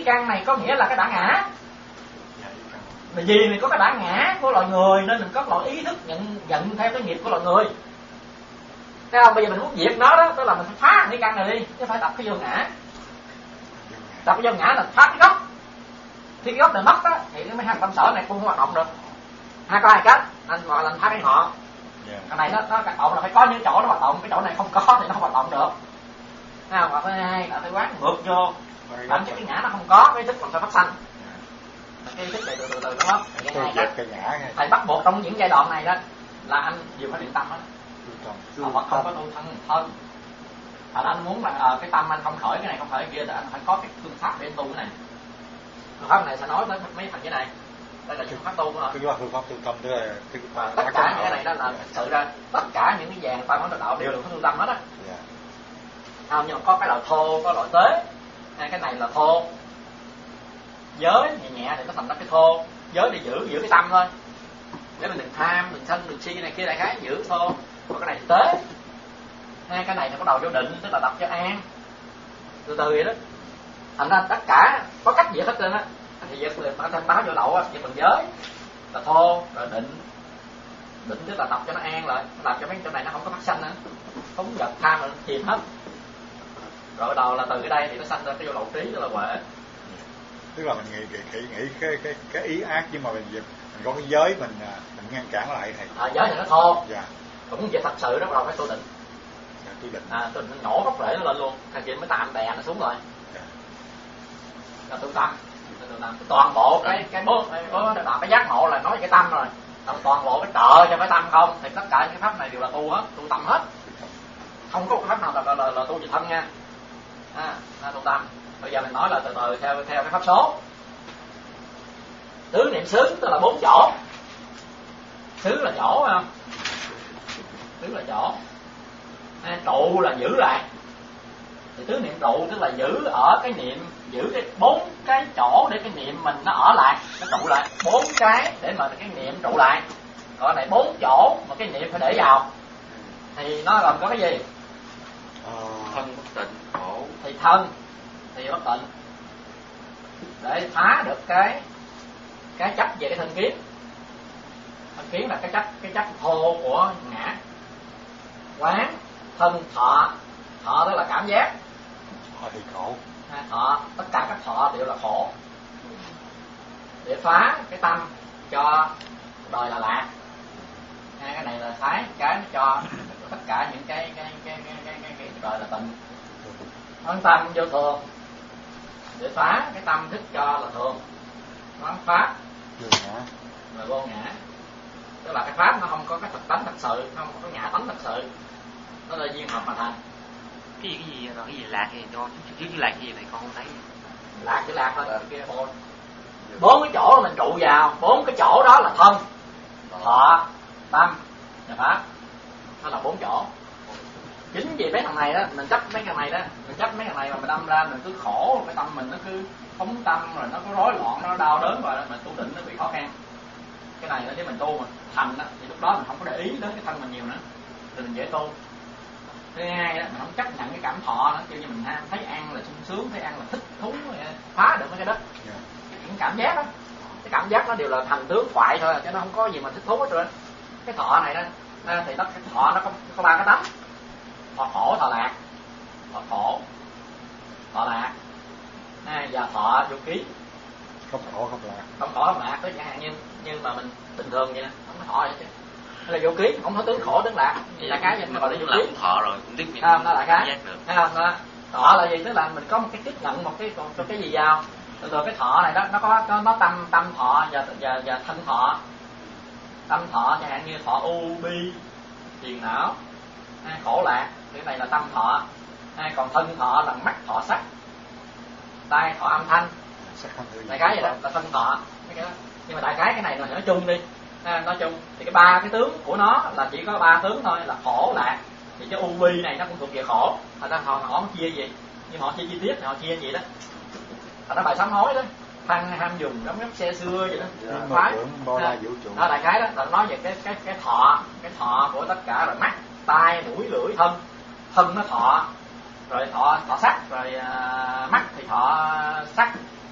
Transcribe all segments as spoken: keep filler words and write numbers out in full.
ý căn này có nghĩa là cái bản ngã. Mà vì mình có cái bản ngã của loài người nên mình có loại ý thức nhận nhận theo cái nghiệp của loài người. Thấy không? Bây giờ mình muốn diệt nó đó, tức là mình phải phá cái căn này đi, chứ phải tập cái vô ngã. Tập cái vô ngã là phá cái gốc. Khi cái gốc này mất đó, thì cái mấy hành tâm sở này cũng không hoạt động được. Hai có hai cách, anh gọi là anh phá cái ngọn. Yeah. Cái này nó nó hoạt động là phải có những chỗ nó hoạt động, cái chỗ này không có thì nó không hoạt động được. Thấy không? Và thứ hai là phải quán ngược vô. Bản chất cái ngã nó không có, cái thức còn phải phát sanh. Cái thức này từ từ từ nó mất. Cái ngã thầy bắt buộc trong những giai đoạn này đó là anh đều phải luyện tâm hết. Phật không có tu thân thân. Thành anh muốn là à, cái tâm anh không khởi cái này không khởi cái kia, thì anh phải có cái phương pháp để anh tu cái này. Phương pháp này sẽ nói tới mấy thành cái này. Đây là phương pháp tu thôi. Cái phương pháp tu tâm tức là và tất cả những cái này đó là thực sự ra tất cả những cái vàng tam đạo đều là có tu tâm hết á. Yeah. Không, nhưng mà có cái loại thô, có loại tế. Cái này là thô. Giới nhẹ nhẹ thì nó thành ra cái thô. Giới để giữ giữ cái tâm thôi. Để mình đừng tham, đừng sân, đừng si này kia đại khái giữ thô. Còn cái này thì tế. Hai cái này nó có đầu vô định, tức là tập cho an. Từ từ vậy đó. Thành ra tất cả có cách diệt hết trơn á. Thì diệt người ta báo vô đậu á, diệt bằng giới là thô, rồi định. Định tức là tập cho nó an lại, làm cho mấy chỗ này nó không có phát sanh nữa. Không giật tham rồi chìm hết. Rồi đầu là từ cái đây thì nó sanh ra cái vô lậu trí, tức là huệ. Tức là mình nghĩ nghĩ, nghĩ cái cái cái ý ác, nhưng mà mình mình có cái giới mình mình ngăn cản lại thầy. À, giới thì nó thô. Dạ. Cũng về thật sự đó bắt đầu phải tu định. Dạ, tu định. À, tu định nó nhổ gốc rễ nó lên luôn, thằng chị mới tạm đè nó xuống rồi. Dạ. Là tu tâm. Toàn bộ cái cái bố cái, cái, cái giác ngộ là nói về cái tâm rồi. Toàn bộ cái trợ cho cái tâm không thì tất cả những cái pháp này đều là tu hết, tu tâm hết. Không có cái pháp nào là là, là, là tu về thân nha. À, là tu tâm. Bây giờ mình nói là từ từ theo theo cái pháp số. Tứ niệm xứ tức là bốn chỗ. Xứ là chỗ phải không? Xứ là chỗ. À, trụ là giữ lại. Thì tứ niệm trụ tức là giữ ở cái niệm, giữ cái bốn cái chỗ để cái niệm mình nó ở lại, nó trụ lại. Bốn cái để mà cái niệm trụ lại. Còn này bốn chỗ mà cái niệm phải để vào. Thì nó gồm có cái gì? Thân bất tịnh, khổ. Thì thân thì bất tịnh. Để phá được cái cái chấp về cái thân kiến. Thân kiến là cái chấp cái chấp thô của ngã. Quán thân thọ, thọ tức là cảm giác. Thọ thì khổ. À, thọ, tất cả các thọ đều là khổ. Để phá cái tâm cho đời là lạc. À, cái này là thái cái cho tất cả những cái cái cái cái cái, cái, cái đời là tịnh. Quán tâm vô thường. Để phá cái tâm thức cho là thường. Quán pháp là vô ngã. Tức là cái pháp nó không có cái thực tánh thật sự, không có ngã tánh thật sự, nó là duyên hợp mà thành. Cái gì cái gì rồi cái gì lạc thì cho chứ chứ lạc cái gì này con không thấy. Lạc chứ lạc là kia bốn. Bốn cái chỗ mình trụ vào, bốn cái chỗ đó là thân, thọ, tâm và pháp. Nó là bốn chỗ. Chính vì mấy thằng này đó, mình chấp mấy thằng này đó, mình chấp mấy thằng này mà mình đâm ra mình cứ khổ, cái tâm mình nó cứ phóng tâm rồi nó có rối loạn, nó đau đớn rồi mình tu định nó bị khó khăn. Cái này là nếu mình tu mà thành đó, thì lúc đó mình không có để ý đến cái thân mình nhiều nữa, thì mình dễ tu. Thứ hai đó, mình không chấp nhận cái cảm thọ nữa, kiểu như mình thấy ăn là sung sướng, thấy ăn là thích thú, phá được mấy cái đó. Những cảm giác đó, cái cảm giác nó đều là thành tướng thoại thôi, chứ nó không có gì mà thích thú hết trơn. Cái thọ này đó, thì nó cái thọ nó có có ba cái tấm: thọ khổ, thọ lạc, thọ khổ, thọ lạc, à, và thọ vô ký. Không khổ không lạc. Không khổ không lạc, tới chẳng hạn như như mà mình bình thường vậy nè, không có thọ vậy chứ. Hay là vô ký, không có tướng khổ tướng lạc, là cái gì nó gọi là vô ký. Thọ rồi cũng tiếp nhận. Không, nó là cái. Thấy không? Đó. Thọ là gì? Tức là mình có một cái tiếp nhận một cái còn có cái gì vào. Rồi, rồi cái thọ này đó nó có có nó tâm tâm thọ và và và thân thọ. Tâm thọ chẳng hạn như thọ u bi, phiền não, hay khổ lạc, cái này là tâm thọ. Hay còn thân thọ là mắt thọ sắc, tai thọ âm thanh. Đại cái vậy đó là thân thọ. Cái đó. Nhưng mà đại cái cái này là nói chung đi. À, nói chung thì cái ba cái tướng của nó là chỉ có ba tướng thôi, là khổ lạc. Thì cái u bi này nó cũng thuộc về khổ. Thành ra họ họ chia gì, nhưng họ chia chi tiết thì họ chia gì đó. Thành ra bài sám hối đó, thân ham dùng đóng gấp xe xưa vậy đó. Phái đó đại cái đó là nói về cái cái cái thọ, cái thọ của tất cả rồi mắt, tai, mũi, lưỡi, thân. Thân nó thọ, rồi thọ thọ sắc, rồi uh, mắt thì thọ sắc, rồi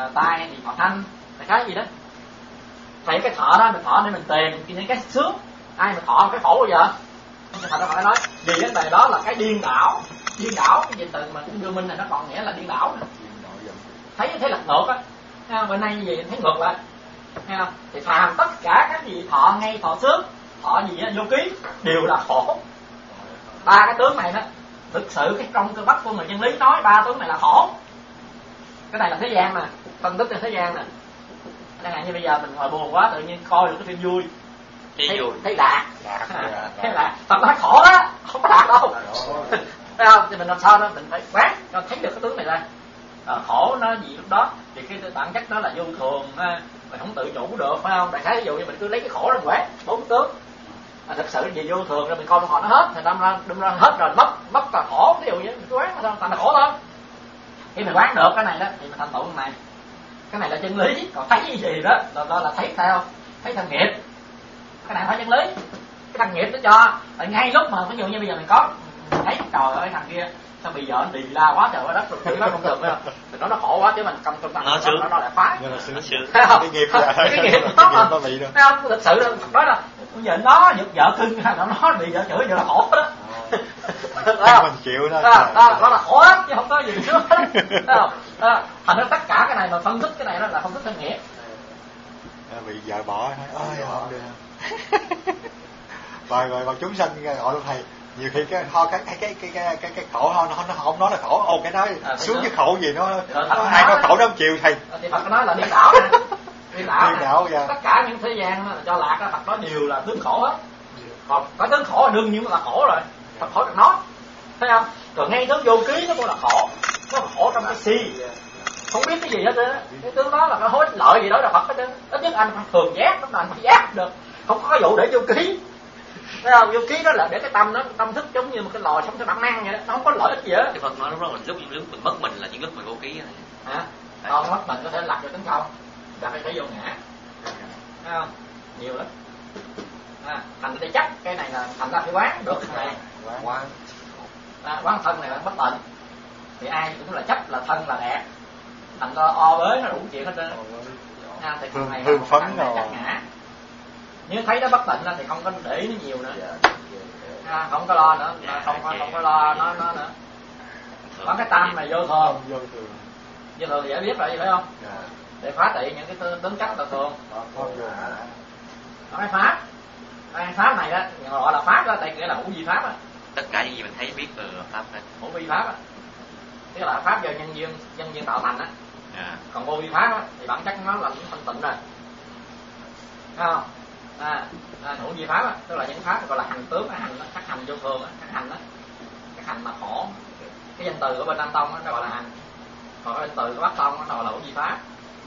uh, tai thì thọ thanh, là cái gì đó. Vậy cái thọ đó mình thọ để mình tìm những cái sướng. Ai mà thọ cái khổ bao giờ? Thành ra họ nói vì vấn đề đó là cái điên đảo. Điên đảo cái gì từ mà đưa minh này nó còn nghĩa là điên đảo nè. Thấy thấy lật ngược á. Bên nay như vậy thấy ngược lại. Thấy không? Thì phàm tất cả các gì thọ ngay thọ xước, thọ gì á, vô ký đều là khổ. Ba cái tướng này đó, thực sự cái trong cơ bắp của người chân lý nói ba tướng này là khổ. Cái này là thế gian nè, phân tích trên thế gian nè. Chẳng hạn như bây giờ mình ngồi buồn quá tự nhiên coi được cái phim vui, thấy, thấy lạc, thấy lạc, Phật nói khổ đó, không có lạc đâu. Thấy không? Thì mình làm sao đó mình phải quán cho thấy được cái tướng này ra. À, khổ nó gì lúc đó thì cái bản chất đó là vô thường, mình không tự chủ được, phải không? Đại khái ví dụ như mình cứ lấy cái khổ ra quán bốn tướng. À, thực sự gì vô thường rồi mình coi họ nó hết thì đâm ra đâm ra hết rồi mất mất là khổ, ví dụ như mình cứ quán sao thành là khổ thôi. Khi mình quán được cái này đó thì mình thành tựu cái này, cái này là chân lý. Còn thấy cái gì đó là đó là thấy sao, thấy thân nghiệp, cái này phải chân lý. Cái thân nghiệp nó cho tại ngay lúc mà ví dụ như bây giờ mình có mình thấy trời ơi thằng kia sao bây giờ anh đi la quá trời quá đất rồi nó không được phải không? Thì nó nó khổ quá chứ mình cầm trong tay nó nó, nó lại phá. Nó sướng. Cái nghiệp là cái nghiệp nó bị đâu. Thấy không? Thực sự là nói là bây giờ nó giật vợ cưng hay là nó bị vợ chửi giờ là khổ đó. Đó. Mình chịu đó. Đó, đó, đó là khổ hết chứ không có gì sướng hết. Thấy không? Đó. Thành ra tất cả cái này mà phân tích cái này đó là phân tích thân nghiệp. Bị vợ bỏ nói ơi không được. Rồi rồi còn chúng sanh gọi là thầy nhiều khi cái ho cái cái cái cái cái cái khổ ho nó nó không nói là khổ, ô cái nói à, xuống cái khổ gì nó ai nói khổ đó không chịu thầy. Thì Phật nói là điên đảo nè, điên đảo, điên đảo dạ. Tất cả những thế gian đó, cho lạc đó, Phật nói đều là tướng khổ hết. Còn có tướng khổ là đương nhiên là khổ rồi, Phật khỏi được nói, thấy không? Rồi ngay tướng vô ký nó cũng là khổ, nó là khổ trong cái si, không biết cái gì hết trơn. Cái tướng đó là cái hối lợi gì đó là Phật hết trơn. Ít nhất anh phải thường giác, lúc nào anh phải giác được, không có cái vụ để vô ký. Thấy không? Vô ký đó là để cái tâm nó tâm thức giống như một cái lò sống theo bản năng vậy đó, nó không có lợi ích gì hết. Thì Phật nói lúc đó mình lúc những lúc mình mất mình là những lúc mình vô ký này. Hả? Còn mất mình có thể lạc vô tấn công, là phải phải vô ngã. Thấy không? Nhiều lắm. À, thành để chắc cái này là thành ra phải quán được cái này. Quán. À, quán thân này là bất tịnh. Thì ai cũng là chấp là thân là đẹp. Thành ra o bới nó đủ chuyện hết trơn. À, thì hương, này hương phấn rồi. Ngã. Nếu thấy nó bất tịnh thì không có để ý nó nhiều nữa. À, không có lo nữa, không có không có lo nó nó nữa. Có cái tâm này vô thường. Vô thường. Vô thường thì dễ biết rồi vậy phải không? Để phá trị những cái tính chất là thường. Có cái pháp. Cái pháp này đó, gọi là pháp đó, tại nghĩa là hữu vi pháp á. Tất cả những gì mình thấy biết từ pháp này. Hữu vi pháp á. Tức là pháp do nhân duyên nhân duyên tạo thành á. À. Còn vô vi pháp á thì bản chất nó là những thanh tịnh rồi. Thấy không? À, à, hữu vi pháp á, tức là những pháp gọi là hành tướng, cái hành, các hành vô thường á, các hành á, các hành mà khổ. Cái danh từ của bên Nam Tông á, nó gọi là hành. Còn cái danh từ của Bắc Tông á, nó gọi là hữu vi pháp.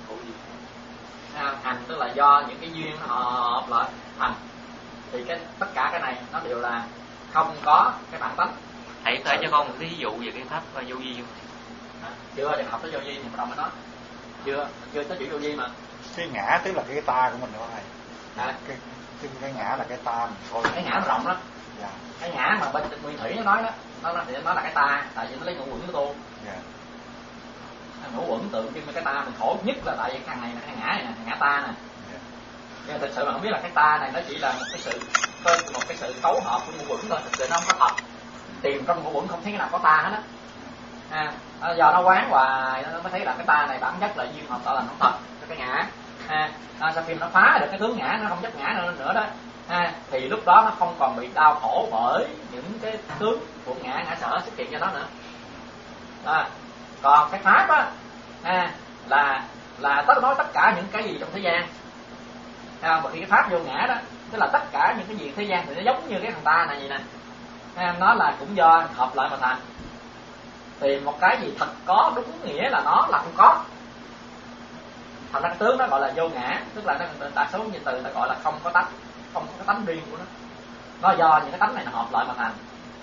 À, hành tức là do những cái duyên họ hợp lại hành. Thì cái tất cả cái này nó đều là không có cái bản tánh. Thầy kể cho con một ví dụ về cái pháp vô vi không? À, chưa, thì học tới vô vi thì bắt đầu mới nói. Chưa, chưa tới chữ vô vi mà. Cái ngã tức là cái ta của mình đó thầy. À. Cái, cái cái ngã là cái ta mình thôi. Cái ngã nó rộng lắm. Dạ. Cái ngã mà bên Nguyên Thủy nó nói đó, nó nó nó là cái ta, tại vì nó lấy ngũ quẩn của tu. Dạ. Ngũ quẩn tượng trưng cái ta mình khổ nhất là tại vì cái thằng này là cái ngã này nè, ngã ta nè. Yeah. Nhưng mà thực sự mà không biết là cái ta này nó chỉ là một cái sự một cái sự cấu hợp của ngũ quẩn thôi, thực sự nó không có thật. Tìm trong ngũ quẩn không thấy cái nào có ta hết á. À, giờ nó quán hoài nó mới thấy là cái ta này bản chất là duyên hợp tạo thành không thật, cái ngã. À, à, sau khi nó phá được cái tướng ngã, nó không chấp ngã nữa, nữa đó. À, thì lúc đó nó không còn bị đau khổ bởi những cái tướng của ngã ngã sở xuất hiện cho nó nữa. À, còn cái pháp á, à, là là tất nói tất cả những cái gì trong thế gian. À, mà khi cái pháp vô ngã đó, tức là tất cả những cái gì thế gian thì nó giống như cái thằng ta này vậy nè. À, nó là cũng do hợp lại mà thành. Tìm một cái gì thật có đúng nghĩa là nó là không có. Thành ra cái tướng nó gọi là vô ngã, tức là nó đa số như từ ta gọi là không có tánh, không có cái tánh riêng của nó. Nó do những cái tánh này nó hợp lại mà thành.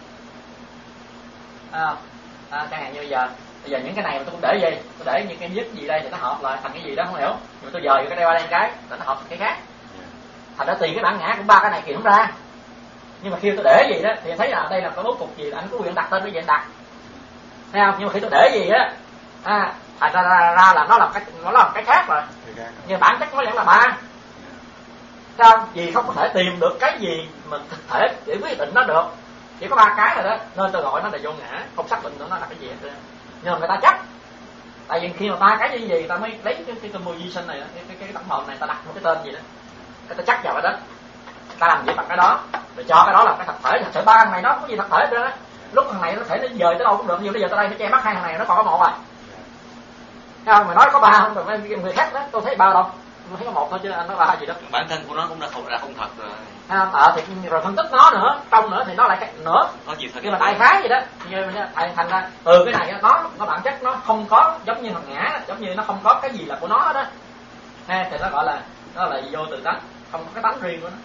À, à, chẳng hạn như bây giờ bây giờ những cái này mà tôi cũng để gì, tôi để những cái viết gì đây thì nó hợp lại thành cái gì đó không hiểu, nhưng mà tôi dời cái đây qua đây cái là nó hợp thành cái khác. Thành ra tùy cái bản ngã của ba cái này kiện không ra. Nhưng mà khi tôi để gì đó thì thấy là đây là cái bố cục gì, anh có quyền đặt tên cái gì anh đặt, thấy không? Nhưng mà khi tôi để gì á, à, thành ra, ra, ra là nó làm cái nó làm cái khác rồi, nhưng bản chất nó vẫn là ba. Sao? Vì không có thể tìm được cái gì mà thực thể để quyết định nó được, chỉ có ba cái rồi đó, nên tôi gọi nó là vô ngã, không xác định nữa nó là cái gì hết. Nhưng mà người ta chắc, tại vì khi mà ba cái gì gì người ta mới lấy cái cái mô di sinh này, cái cái, cái tổng hợp này, ta đặt một cái tên gì đó, người ta chắc vào đó, ta làm gì bằng cái đó, rồi cho cái đó là cái thật thể. Thật sự ba thằng này nó không có gì thật thể hết trơn á. Lúc thằng này nó thể nó dời tới đâu cũng được, nhưng bây giờ tới đây phải che mắt hai thằng này, nó còn có một rồi. Thấy không? Mày nói có ba không? Rồi mấy người khác đó, tôi thấy ba đâu, tôi thấy có một thôi chứ anh nói ba gì đó. Bản thân của nó cũng đã không là không thật rồi. À, ờ thì rồi phân tích nó nữa, trong nữa thì nó lại cái nữa. Có gì thật. Nhưng mà đại khái gì đó, như thành ra từ cái này nó nó bản chất nó không có giống như thằng ngã, giống như nó không có cái gì là của nó đó. Ha, thì nó gọi là nó là vô tự tánh, không có cái tánh riêng của nó.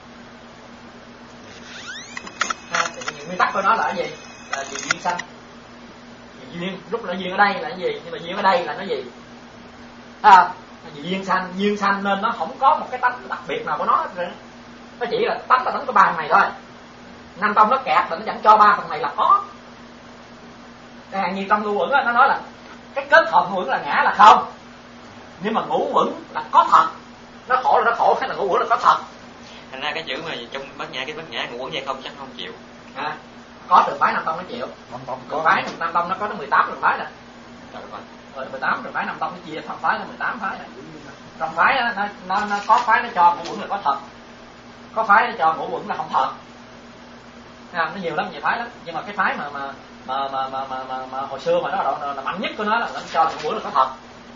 Ha, thì nguyên tắc của nó là cái gì? Là gì duyên sanh. Vì duyên, lúc là duyên ở đây là cái gì? Nhưng mà duyên ở đây là cái gì? À, vì duyên sanh, duyên sanh nên nó không có một cái tánh đặc biệt nào của nó hết. Nó chỉ là tánh là tánh của ba thằng này thôi. Năm tông nó kẹt là nó vẫn cho ba thằng này là có. Hàng như trong ngũ uẩn nó nói là cái kết hợp ngũ uẩn là ngã là không, nhưng mà ngũ uẩn là có thật. Nó khổ là nó khổ, hay là ngũ uẩn là có thật. Thành ra cái chữ mà trong bát nhã cái bát nhã ngũ uẩn hay không chắc không chịu. À, có trường phái năm tông nó chịu. Năm tông trường phái năm tông nó có tới mười tám trường phái này. Rồi mười tám trường phái năm tông nó chia thành phái là mười tám phái này. Trong phái đó, nó, nó nó có phái nó cho ngũ uẩn là có thật, có phái nó cho ngũ uẩn là không thật. À, nó nhiều lắm, nhiều phái lắm. Nhưng mà cái phái mà mà mà mà mà mà, mà, mà hồi xưa mà nó là, là mạnh nhất của nó là nó cho là ngũ uẩn là có thật.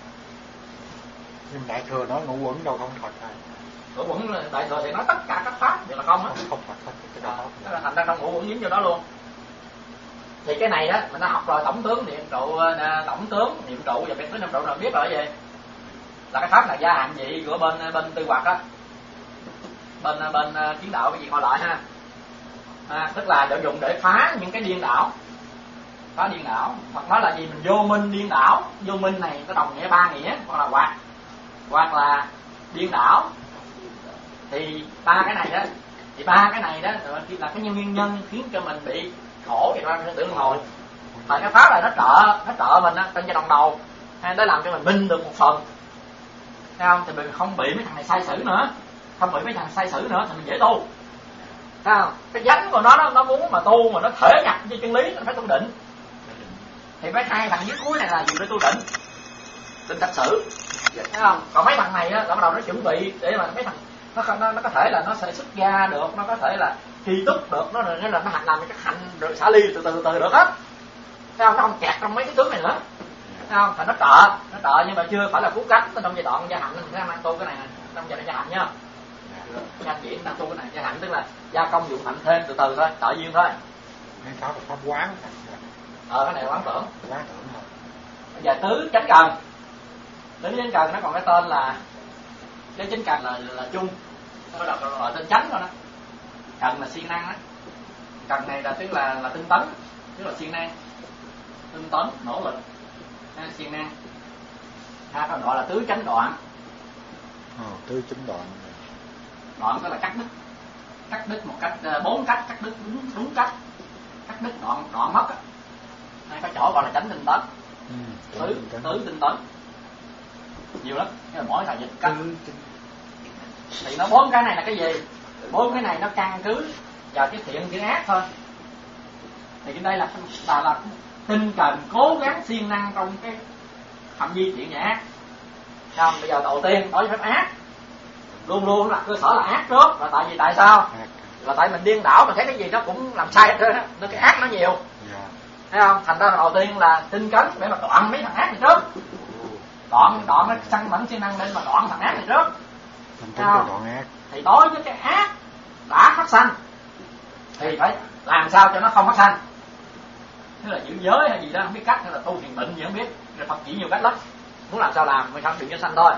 Nhưng đại thừa nói ngũ uẩn đâu không thật này. Ngũ uẩn đại thừa thì nói tất cả các pháp đều là không á. Không, không thật cái đó. Đó là thành ra trong ngũ uẩn dính vô đó luôn. Thì cái này đó mình đã học rồi, tổng tướng niệm trụ, tổng tướng niệm trụ và biệt tướng niệm trụ nào biết rồi cái gì? Là cái pháp là gia hạn dị của bên bên tư hoạt đó, bên bên kiến đạo cái gì coi lại ha. À, tức là để dùng để phá những cái điên đảo, phá điên đảo, hoặc nói là gì mình vô minh điên đảo. Vô minh này nó đồng nghĩa ba nghĩa, hoặc là hoặc hoặc là điên đảo. Thì ba cái này đó, thì ba cái này đó là cái nguyên nhân khiến cho mình bị khổ vậy đó, tưởng luân hồi. Tại cái pháp này nó trợ nó trợ mình á, trên giai đoạn đầu, hay nó làm cho mình minh được một phần. Thấy không? Thì mình không bị mấy thằng này sai sử nữa, không bị mấy thằng sai sử nữa thì mình dễ tu. Thấy không? Cái dánh của nó, nó nó muốn mà tu mà nó thể nhập với chân lý nó phải tu định. Thì mấy hai thằng dưới cuối này là dùng để tu định, định thật sự. Thấy không? Còn mấy thằng này á, bắt đầu nó chuẩn bị để mà mấy thằng nó nó nó có thể là nó sẽ xuất gia được, nó có thể là thi túc được, nó là nó hành làm cái hạnh rồi xả ly từ từ từ được hết. Thấy không? Nó không kẹt trong mấy cái tướng này nữa. Thấy không? Thành nó trợ, nó trợ nhưng mà chưa phải là cứu cánh. Trong giai đoạn gia hạnh mình đang tu cái này, trong giai đoạn gia hạnh nhá. Anh chị đang tu cái này gia hạnh tức là gia công dụng hạnh thêm từ từ thôi, trợ duyên thôi. Mấy pháp là pháp quán. Ờ cái này quán tưởng. Quán tưởng thôi. Bây giờ tứ chánh cần. Tứ chánh cần nó còn cái tên là cái chánh cần là là, là chung. Nó đọc gọi tên chánh thôi đó. Cần là siêng năng đó. Cần này là tức là là tinh tấn, tức là siêng năng. Tinh tấn, nỗ lực. Ha, siêng năng. Ha, còn gọi là tứ chánh đoạn. Ờ, tứ chánh đoạn. Đoạn tức là cắt đứt, cắt đứt một cách bốn cách, cắt đứt đúng đúng cách, cắt đứt đoạn đoạn mất á. Hay có chỗ gọi là chánh tinh tấn, ừ, tứ tứ tinh tấn, nhiều lắm. Cái là mỗi thằng dịch cách. Thì nó bốn cái này là cái gì? Bốn cái này nó căn cứ vào cái thiện cái ác thôi. Thì trên đây là là, là tinh cần cố gắng siêng năng trong cái phạm vi thiện và ác. Không, bây giờ đầu tiên đối với phép ác luôn luôn là cơ sở là ác trước. Là tại vì tại sao? Là tại mình điên đảo, mình thấy cái gì nó cũng làm sai hết trơn á, nó cái ác nó nhiều. Yeah. Thấy không? Thành ra đầu tiên là tinh cấn để mà đoạn mấy thằng ác này trước. Đoạn đoạn nó săn bắn siêng năng lên mà đoạn thằng ác này trước. Thấy không? Đoạn ác. Thì đối với cái ác đã phát sanh thì phải làm sao cho nó không phát sanh. Tức là giữ giới hay gì đó không biết cách, hay là tu thiền định gì không biết. Rồi Phật chỉ nhiều cách lắm. Muốn làm sao làm, mình không đừng cho sanh thôi.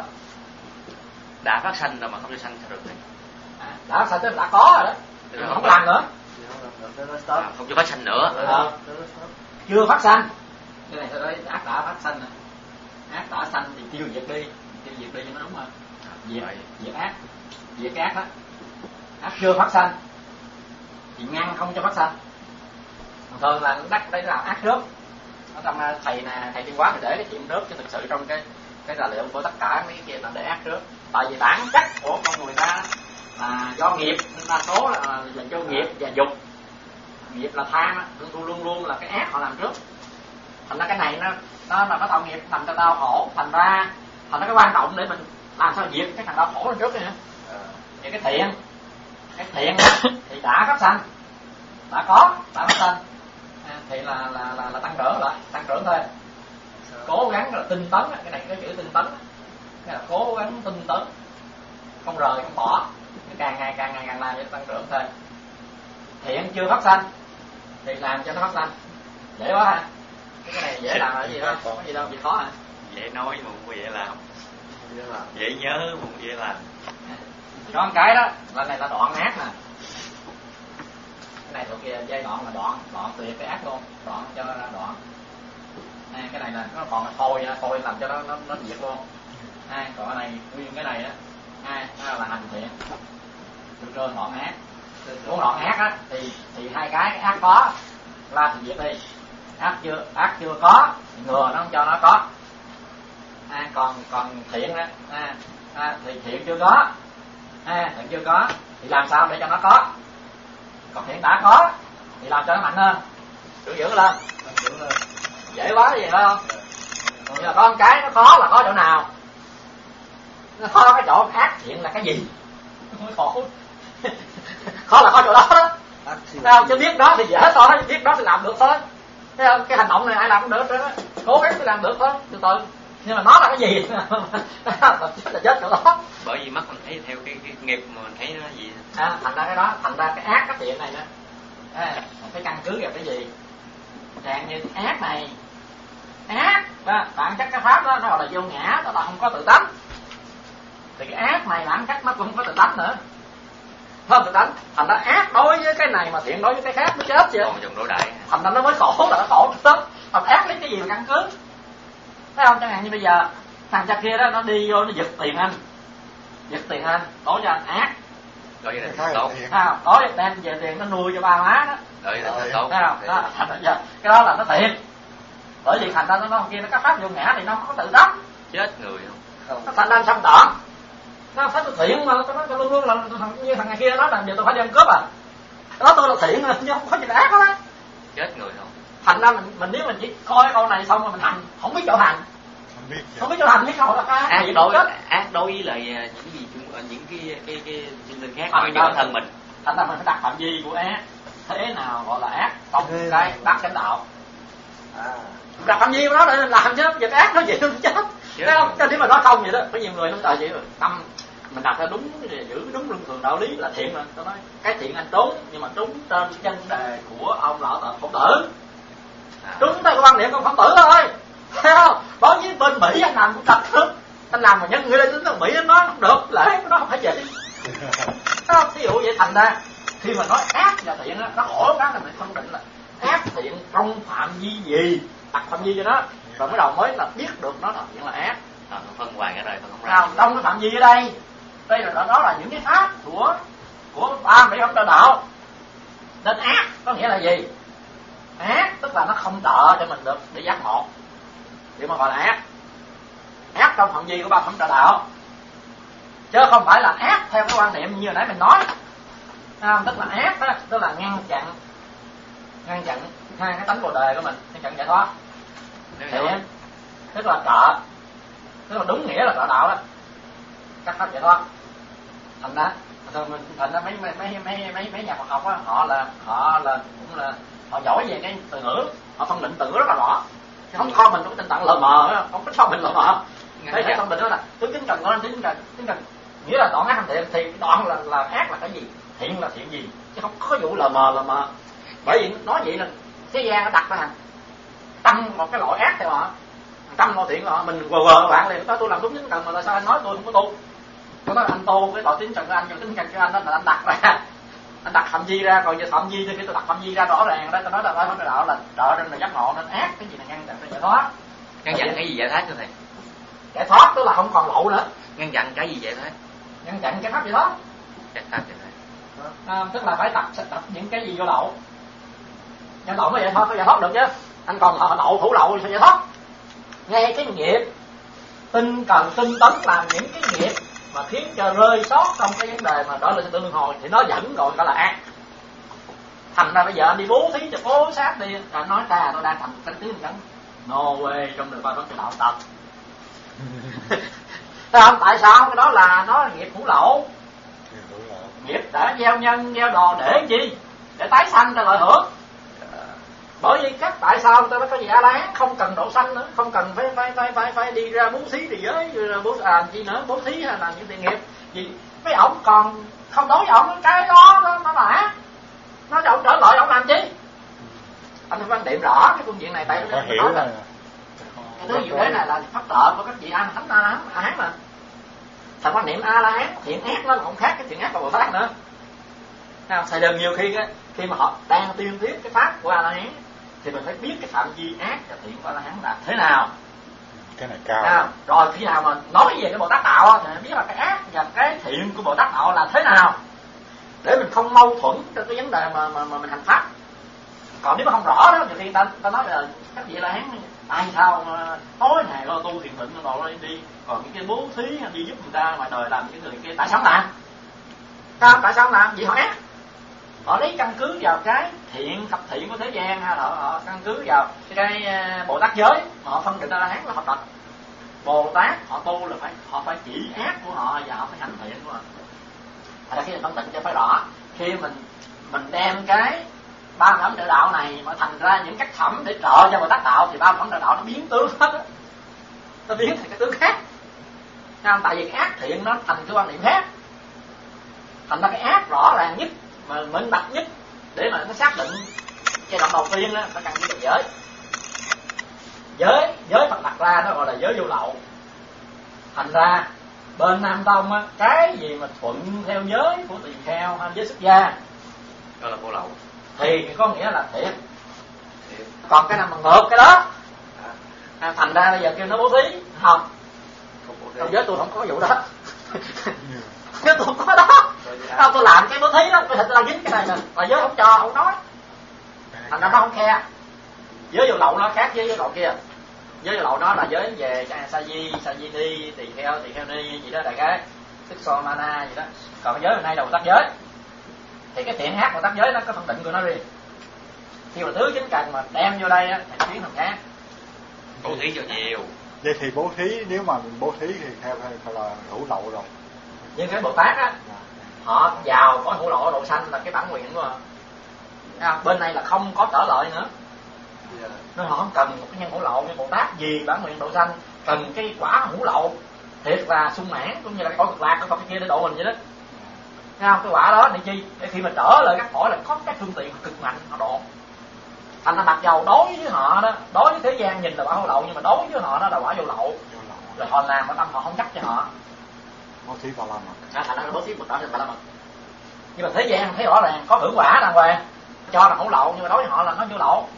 Đã phát sanh rồi mà không cho sanh sao được này. À, đã phát sanh tức là đã có rồi đó. Không, không làm nữa. À, không cho phát sanh nữa. À, chưa phát sanh. Cái này thôi ác đã phát sanh rồi. Ác đã sanh thì tiêu diệt đi, tiêu diệt đi cho nó đúng rồi. Diệt, diệt ác, diệt cái ác đó. Ác chưa phát sanh thì ngăn không cho phát sanh. Thường là đắc đây là ác trước. ở trong thầy nè, thầy Tuyên Quán thì để cái chuyện trước, chứ thực sự trong cái cái tài liệu của tất cả mấy cái kia là để ác trước. Tại vì bản chất của con người ta là do nghiệp, đa số là dành cho nghiệp và dục. Nghiệp là tham, luôn luôn luôn là cái ác họ làm trước. Thành ra cái này nó nó là nó tạo nghiệp làm cho đau khổ, thành ra thành ra cái quan trọng để mình làm sao diệt cái thằng đau khổ lên trước nữa. Thì cái thiện, cái thiện thì đã phát sanh, đã có, đã phát sanh, à, thì là là là, là tăng trưởng lại, tăng trưởng thôi. Cố gắng là tinh tấn, cái này cái chữ tinh tấn, cái là cố gắng tinh tấn, không rời không bỏ, cái càng ngày càng ngày càng làm cho tăng trưởng thôi. Thiện chưa phát sanh thì làm cho nó phát sanh, dễ quá ha. Cái này dễ làm là cái gì đó, có gì đâu, gì khó hả? Dễ nói mà không dễ làm, dễ nhớ mà không dễ làm. Có một cái đó, là này là đoạn ác nè. Cái này thuộc kia giai đoạn là đoạn, đoạn tuyệt cái ác luôn, đoạn cho nó ra đoạn. À, cái này là nó còn là thôi, thôi làm cho nó nó, nó diệt luôn. À, còn cái này nguyên cái này á, à, là hành thiện, từ trên đoạn ác. Muốn đoạn ác á thì thì hai cái, cái ác có la thì diệt đi, ác chưa ác chưa có ngừa nó không cho nó có. À, còn còn thiện á, à, à, thì thiện chưa có, à, thiện chưa có thì làm sao để cho nó có. Còn thiện đã có thì làm cho nó mạnh hơn, giữ giữ lên, dễ quá gì phải không? Nhưng mà có một cái nó khó là khó chỗ nào? Nó khó cái chỗ ác thiện là cái gì? Nó khổ. Khó là khó chỗ đó đó. Thấy không? Chứ biết đó thì dễ thôi, biết đó thì làm được thôi. Thấy không? Cái hành động này ai làm cũng được đó. Cố gắng phải làm được thôi, từ từ. Nhưng mà nó là cái gì? Là chết chỗ đó. Bởi vì mắt mình thấy theo cái, cái nghiệp mà mình thấy nó gì. À, thành ra cái đó, thành ra cái ác cái thiện này đó. À, mình phải căn cứ vào cái gì? Trạng như ác này, ác đó, bản chất cái pháp đó nó gọi là vô ngã, đó là không có tự tánh. Thì cái ác này bản chất nó cũng không có tự tánh nữa, không tự tánh. Thành ra ác đối với cái này mà thiện đối với cái khác nó chết chưa? Còn dùng đối đại. Thành ra nó mới khổ, là nó khổ lắm. Thành ác lấy cái gì mà căn cứ? Thấy không? Chẳng hạn như bây giờ thằng cha kia đó nó đi vô nó giật tiền anh, giật tiền anh, đổ cho anh ác. Đối với là tốt. À, tối đem về tiền nó nuôi cho ba má đó. Đối với là tốt. Thấy không? Đó, thành ra cái đó là nó thiện. Bởi vì thành ra nó nó kia nó có pháp vô ngã thì nó không có tự tánh. Chết người không? Nó thành ra sanh đoạn. Nó phải tôi thiện mà nó luôn luôn là như thằng ngày kia nó nói là giờ tôi phải đi ăn cướp à. Đó tôi là thiện mà chứ không có gì là ác đó. Chết người không? Thành ra mình mình nếu mình chỉ coi cái câu này xong rồi mình hành, không biết chỗ hành. Không biết, không biết chỗ hành biết câu là ác. Ác đối ác đối với lại những gì những cái cái cái sinh linh khác coi như bản thân mình. Thành ra mình phải đặt phạm vi của ác. Thế nào gọi là ác? Trong cái bát chánh đạo. À. Đặt phạm vi của nó để làm chứ, việc ác nó gì nó chết. Thấy không? Chứ nếu mà nói không vậy đó, có nhiều người nó tại vậy rồi. Tâm mình đặt ra đúng, giữ đúng luân thường đạo lý là thiện rồi. Tôi nói cái thiện anh trốn, nhưng mà trốn trên chân đề của ông lão tờ Khổng Tử. Trốn tới cái quan niệm của Khổng Tử thôi. Thấy không? Đối với bên Mỹ anh làm cũng thật hơn. Anh làm mà nhân người đây tính là Mỹ anh nói không được, lẽ nó không phải vậy. Thấy không? Ví dụ vậy thành ra khi mà nói ác và thiện đó, nó khổ lắm là mình phân định là ác thiện trong phạm vi gì, đặt phạm vi cho nó, rồi mới đầu mới là biết được nó là thiện là ác. À, phân hoài cái đời phân không ra. Trong cái phạm vi ở đây, đây là đó, đó là những cái pháp của của ba mỹ không trợ đạo. Nên ác có nghĩa là gì? Ác tức là nó không trợ cho mình được để giác ngộ, thì mà gọi là ác. Ác trong phạm vi của ba phẩm trợ đạo, chứ không phải là ác theo cái quan niệm như hồi nãy mình nói. À, tức là ác đó, tức là ngăn chặn ngăn chặn hai cái tánh bồ đề của mình, ngăn chặn giải thoát. Thiện tức là trợ, tức là đúng nghĩa là trợ đạo đó, các pháp giải thoát. Thành ra thành ra mấy mấy mấy mấy mấy mấy nhà Phật học á, họ là họ là cũng là họ giỏi về cái từ ngữ, họ phân định từ ngữ rất là rõ, chứ không kho mình có tình trạng lờ mờ, không có kho mình lờ mờ. Thấy phải phân định đó là tứ kính trần con tứ trần tứ trần nghĩa là đoạn ác hành thiện, thì đoạn là là ác là cái gì, thiện là thiện gì, chứ không có vụ lờ mờ lờ mờ. Bởi vì nói vậy là thế gian nó đặt ra hàng trăm một cái loại ác theo họ, trăm loại thiện họ, mình quờ quờ bạn liền nói tôi làm đúng tín trần mà tại sao anh nói tôi không có tu. Tôi nói anh tu cái tội tín trần của anh, nhưng tín trần của anh đó là anh đặt ra, anh đặt phạm vi ra, còn giờ phạm vi thì tôi đặt phạm vi ra rõ ràng đó. Tôi nói là nói không đạo là trợ nên là giác ngộ, nên ác cái gì là ngăn chặn cái giải thoát. Ngăn chặn cái gì giải thoát thưa thầy? Giải thoát tức là không còn lậu nữa. Ngăn chặn cái gì giải thoát? Ngăn chặn cái pháp giải thoát. Cái pháp giải thoát. À, tức là phải tập tập những cái gì vô lậu. Nhân lậu mới giải thoát, có giải thoát được chứ. anh còn họ lậu hữu lậu sao giải thoát? Ngay cái nghiệp tinh cần tinh tấn làm những cái nghiệp mà khiến cho rơi sót trong cái vấn đề mà đó là tự luân hồi thì nó vẫn gọi là ác. Thành ra bây giờ anh đi bố thí cho cố sát đi, anh nói ta tôi đang thành cánh tiếng cánh no way trong đời ba đó cái đạo tập. Thấy không? Tại sao? Cái đó là nó là nghiệp hữu lậu. Nghiệp đã gieo nhân gieo đồ để chi? Để tái sanh cho lợi hưởng. Bởi vì các tại sao người ta mới có gì A La Hán không cần độ sanh nữa, không cần phải phải phải phải, phải đi ra bố thí thì giới bố à chi nữa, bố thí hay là những thiện nghiệp gì mấy ông còn không đối với ông cái đó nó, nó là ác, nó cho ông trở lợi ông làm chi? Anh phải phân điểm rõ cái phương diện này tại nó hiểu là cái thứ như thế này là pháp trợ của các vị anh thánh A La Hán mà. Thành quan niệm A La Hán thiện ác nó không khác cái thiện ác của Bồ Tát nữa. Thầy đừng nhiều khi cái khi mà họ đang tuyên thuyết cái pháp của A La Hán thì mình phải biết cái phạm vi ác và thiện của A La Hán là thế nào. Cái này cao. À, rồi khi nào mà nói về cái Bồ Tát đạo thì mình biết là cái ác và cái thiện của Bồ Tát đạo là thế nào để mình không mâu thuẫn trong cái vấn đề mà mà, mà mình hành pháp. Còn nếu mà không rõ đó thì ta ta nói là các vị A La Hán tại sao mà tối ngày lo tu thiền định nó rồi đi, còn những cái bố thí đi giúp người ta ngoài đời làm những người kia tại sao làm? Sao tại sao làm? Vì họ ác. Họ lấy căn cứ vào cái thiện thập thiện của thế gian hay là họ, họ căn cứ vào cái, cái Bồ Tát giới mà họ phân định A La Hán là họ tật. Bồ Tát họ tu là phải họ phải chỉ ác của họ và họ phải hành thiện của họ. Tại khi mình phân định cho phải rõ, khi mình mình đem cái ba phẩm trợ đạo này mà thành ra những cách phẩm để trợ cho Bồ Tát đạo thì ba phẩm trợ đạo nó biến tướng hết á, nó biến thành cái tướng khác. Không? Tại vì cái ác thiện nó thành cái quan niệm khác, thành ra cái ác rõ ràng nhất mà minh bạch nhất để mà nó xác định giai đoạn đầu tiên đó nó cần như là giới. Giới giới Phật đặt ra nó gọi là giới vô lậu. Thành ra bên Nam Tông á, cái gì mà thuận theo giới của tỳ kheo hay giới xuất gia đó là vô lậu thì có nghĩa là thiện. Còn cái nào mà ngược cái đó à, thành ra bây giờ kêu nó bố thí không, trong giới tôi không có vụ đó. Giới tôi không có đó. Không, tôi làm cái bố thí đó tôi là dính cái này nè, mà giới không cho không nói, thành ra nó không khe. Giới vô lậu nó khác với giới lậu kia. Giới vô lậu nó là giới về sa di sa di ni tỳ kheo tỳ kheo ni gì đó đại cái sức so mana gì đó. Còn giới hôm nay là Bồ Tát giới thì cái thiện ác Bồ Tát giới nó có phân định của nó riêng. Khi mà tứ chính cần mà đem vô đây á thì nó biến thành khác. Bố thí cho nhiều. Vậy thì bố thí nếu mà mình bố thí thì theo theo là hữu lậu rồi. Nhưng cái Bồ Tát á họ giàu có hữu lậu độ sanh là cái bản nguyện của họ. À, bên này là không có trở lợi nữa. Nên họ không cần một cái nhân hữu lậu. Nhưng Bồ Tát vì bản nguyện độ sanh cần cái quả hữu lậu thiệt là sung mãn, cũng như là cái cõi cực lạc của Phật kia để độ mình vậy đó. Thấy không? Cái quả đó để chi? Để khi mà trở lại các cõi là có cái phương tiện cực mạnh họ độ. Thành ra mặc dầu đối với họ đó, đối với thế gian nhìn là quả hữu lậu nhưng mà đối với họ đó là quả vô lậu. Rồi họ làm mà tâm họ không chấp cho họ. Bố thí Ba La Mật. À, thành ra bố thí Bồ Tát là Ba La Mật. Nhưng mà thế gian thấy rõ ràng có hưởng quả đàng hoàng, cho là hữu lậu nhưng mà đối với họ là nó vô lậu.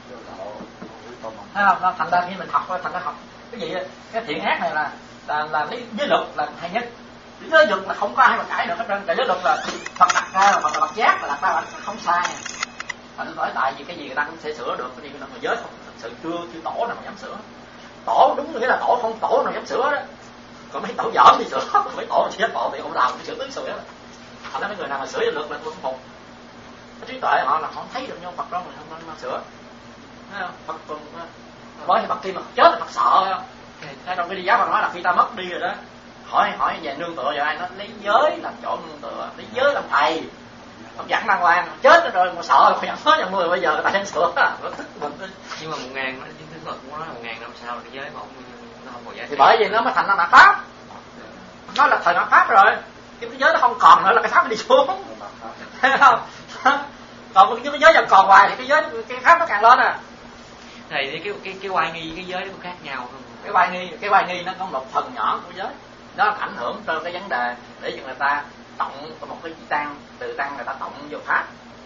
Thấy không? Thành ra khi mình học thành ra học cái gì cái thiện ác này là là là lý giới luật là hay nhất. Giới luật là không có ai mà cãi được hết trơn. Cái giới luật là Phật đặt ra là Phật là bậc giác là đặt ra là không sai. Mà tôi nói tại vì cái gì người ta cũng sẽ sửa được, cái gì mà giới không thật sự chưa chưa tổ nào mà dám sửa. Tổ đúng nghĩa là tổ không tổ nào dám sửa đó. Còn mấy tổ dởm thì sửa, mấy tổ chỉ tổ thì ông làm cái sửa tướng sửa đó. Thành ra mấy người nào mà sửa giới luật là tôi không phục. Cái trí tuệ họ là họ thấy được nhau Phật đó mà không nên sửa. Thấy không? Phật còn nói Phật khi mà chết là Phật sợ không? Thế trong cái đi giáo mà nói là khi ta mất đi rồi đó, hỏi hỏi về nương tựa vào ai, nó lấy giới làm chỗ nương tựa, lấy giới làm thầy. Ông dẫn đàng hoàng chết rồi mà sợ là phải dẫn hết trong người bây giờ người ta đang sửa đó. Nhưng mà một ngàn nó chính thức Phật cũng nói một ngàn năm sau cái giới mà không nó không còn giá trị. Thì bởi vì nó mới thành ra mạt pháp. Nó là thời mạt pháp rồi. Cái giới nó không còn nữa là cái pháp nó đi xuống. Thấy không? Còn cái giới vẫn còn hoài thì cái giới cái pháp nó càng lên à. Thầy thì cái cái cái oai nghi cái giới nó có khác nhau không? Cái oai nghi cái oai nghi nó có một phần nhỏ của giới. Nó ảnh hưởng tới cái vấn đề để cho người ta tụng một cái tăng từ tăng người ta tụng vô pháp.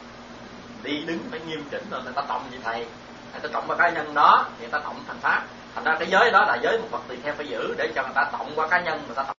Đi đứng phải nghiêm chỉnh rồi người ta tụng như thầy. Người ta tụng qua cá nhân đó thì người ta tụng thành pháp. Thành ra cái giới đó là giới một bậc tỳ kheo phải giữ để cho người ta tụng qua cá nhân người ta tụng